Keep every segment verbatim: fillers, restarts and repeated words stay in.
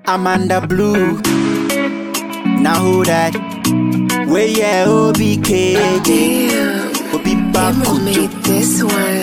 Amanda Blue. Now who that? Where yeah, O B K. Damn, Obi Emma made Bakutu. this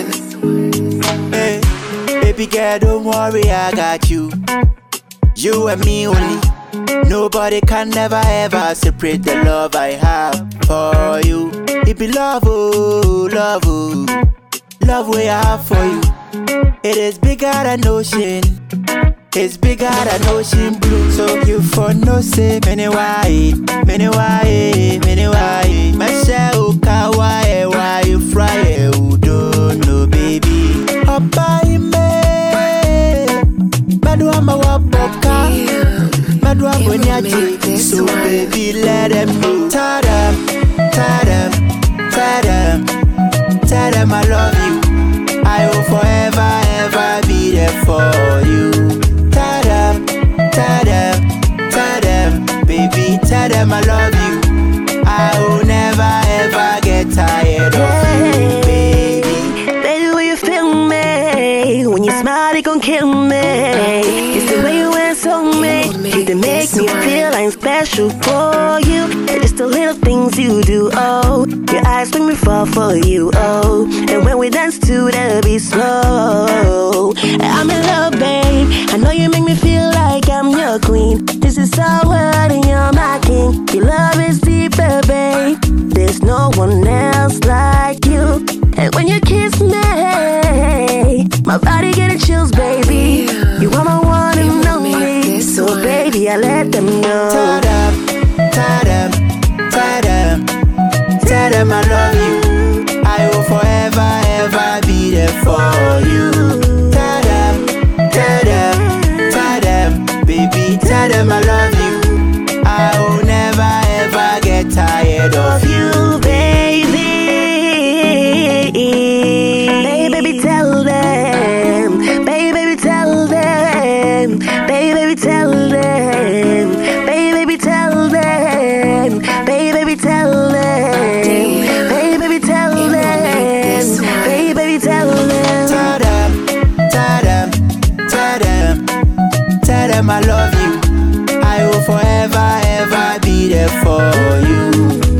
one. Hey, baby girl, don't worry, I got you. You and me only. Nobody can never ever separate the love I have for you. It be love, oh, love, oh. Love what I have for you. It is bigger than ocean. It's bigger than ocean blue. So you for no say, many why, many why, many why. Masha uka why, why you fry, you don't know, baby. Obai me, madwa mawaboka, madwa bunyaji. So baby, let them know. Tell them, tell them, tell them, tell them I love you. I will forever, ever be there for you. Tell them, tell them, tell them, baby, tell them I love you. I will never, ever get tired of you, baby. Baby, when you feel me, when you smile, it gon' kill me. It's the way you answer me, it make me feel I'm special for you. It's the little things you do, oh. Your eyes make me fall for you, oh. And when we dance to the beat slow, I'm in love, babe. I know you make me feel like I'm your queen. This is our world and you're my king. Your love is deeper, babe. There's no one else like you. And when you kiss me, my body getting chills, baby. You are my one and only. So baby, I let them know. Tell them, tell them, tell them, tell them I love you. I will forever, ever be there for you. Tell them, tell them, tell them, baby, tell them I love you. I will never, ever get tired of you, baby. Baby, baby, tell them. Baby, baby, tell them. Baby, baby, tell them. Baby, baby, tell them. Baby, baby, tell them. Baby, baby, tell them. Baby, baby, tell them. Tell them, tell them, tell them, tell them I love you. I will forever, ever be there for you.